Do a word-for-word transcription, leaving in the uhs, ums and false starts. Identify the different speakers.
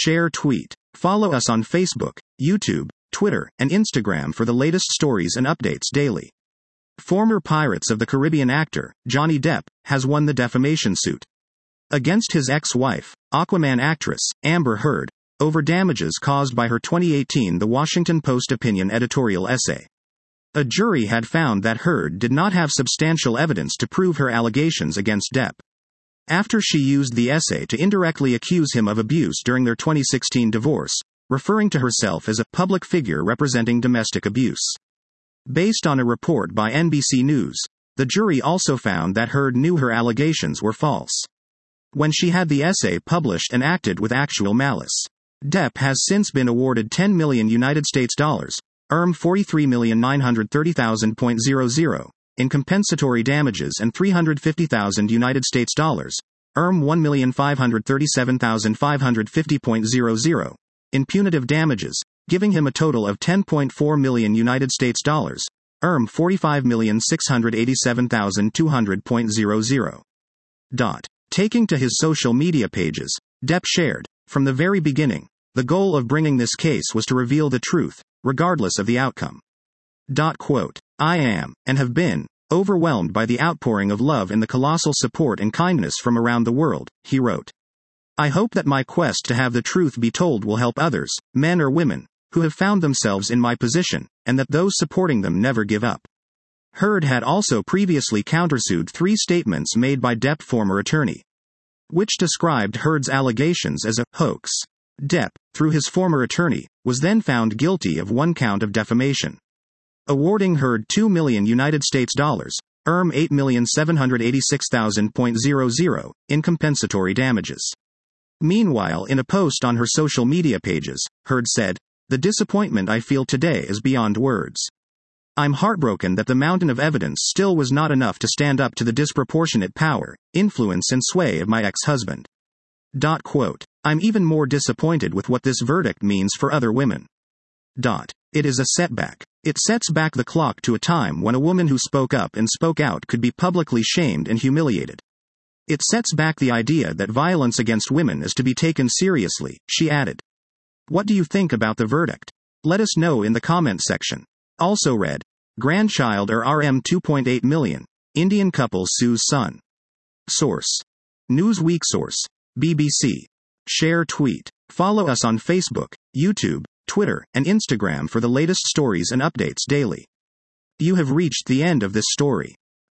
Speaker 1: share, tweet. Follow us on Facebook, YouTube, Twitter, and Instagram for the latest stories and updates daily. Former Pirates of the Caribbean actor, Johnny Depp, has won the defamation suit against his ex-wife, Aquaman actress, Amber Heard, over damages caused by her twenty eighteen The Washington Post opinion editorial essay. A jury had found that Heard did not have substantial evidence to prove her allegations against Depp, after she used the essay to indirectly accuse him of abuse during their twenty sixteen divorce, referring to herself as a public figure representing domestic abuse. Based on a report by N B C News, the jury also found that Heard knew her allegations were false when she had the essay published and acted with actual malice. Depp has since been awarded ten million United States dollars, E R M forty-three million nine hundred thirty thousand in compensatory damages and three hundred fifty thousand United States dollars, E R M one million five hundred thirty-seven thousand five hundred fifty in punitive damages, giving him a total of ten point four million United States dollars, E R M forty-five million six hundred eighty-seven thousand two hundred. Taking to his social media pages, Depp shared, "From the very beginning, the goal of bringing this case was to reveal the truth, regardless of the outcome. Quote, I am, and have been, overwhelmed by the outpouring of love and the colossal support and kindness from around the world," he wrote. "I hope that my quest to have the truth be told will help others, men or women, who have found themselves in my position, and that those supporting them never give up." Heard had also previously countersued three statements made by Depp's former attorney, which described Heard's allegations as a hoax. Depp, through his former attorney, was then found guilty of one count of defamation, awarding Heard two million United States dollars, E R M eight million seven hundred eighty-six thousand in compensatory damages. Meanwhile, in a post on her social media pages, Heard said, "The disappointment I feel today is beyond words. I'm heartbroken that the mountain of evidence still was not enough to stand up to the disproportionate power, influence and sway of my ex-husband. Quote, I'm even more disappointed with what this verdict means for other women. It is a setback. It sets back the clock to a time when a woman who spoke up and spoke out could be publicly shamed and humiliated. It sets back the idea that violence against women is to be taken seriously," she added. What do you think about the verdict? Let us know in the comment section. Also read, grandchild or R M two point eight million, Indian couple sues son. Source. Newsweek. Source. B B C. Share, tweet. Follow us on Facebook, YouTube, Twitter, and Instagram for the latest stories and updates daily. You have reached the end of this story.